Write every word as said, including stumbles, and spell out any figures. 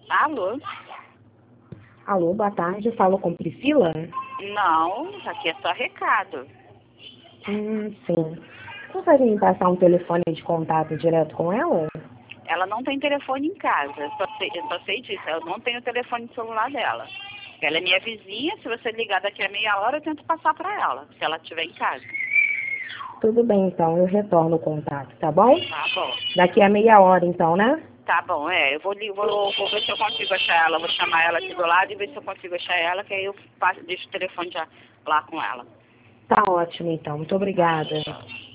Alô? Alô, boa tarde. Falo com Priscila? Não, aqui é só recado. Hum, sim. Consegue me passar um telefone de contato direto com ela? Ela não tem telefone em casa, eu só sei, eu só sei disso, eu não tenho o telefone celular dela. Ela é minha vizinha, se você ligar daqui a meia hora eu tento passar para ela, se ela estiver em casa. Tudo bem, então. Eu retorno o contato, tá bom? Tá bom. Daqui a meia hora, então, né? Tá bom, é, eu vou, li- vou, vou ver se eu consigo achar ela, vou chamar ela aqui do lado e ver se eu consigo achar ela, que aí eu passo, deixo o telefone já lá com ela. Tá ótimo, então. Muito obrigada.